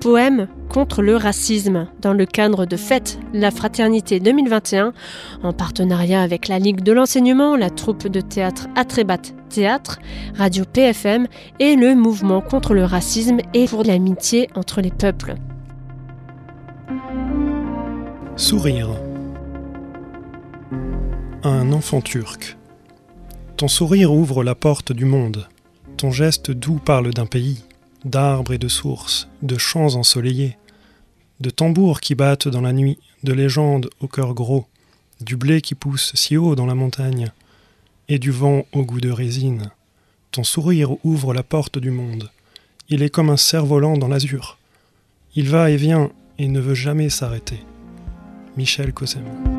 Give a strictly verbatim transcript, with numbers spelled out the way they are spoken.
poème contre le racisme dans le cadre de Fête la Fraternité deux mille vingt et un, en partenariat avec la Ligue de l'enseignement, la troupe de théâtre Atrébat Théâtre, Radio P F M et le mouvement contre le racisme et pour l'amitié entre les peuples. Sourire. Un enfant turc. Ton sourire ouvre la porte du monde. Ton geste doux parle d'un pays, d'arbres et de sources, de champs ensoleillés, de tambours qui battent dans la nuit, de légendes au cœur gros, du blé qui pousse si haut dans la montagne, et du vent au goût de résine. Ton sourire ouvre la porte du monde. Il est comme un cerf-volant dans l'azur. Il va et vient et ne veut jamais s'arrêter. Michel Cossem.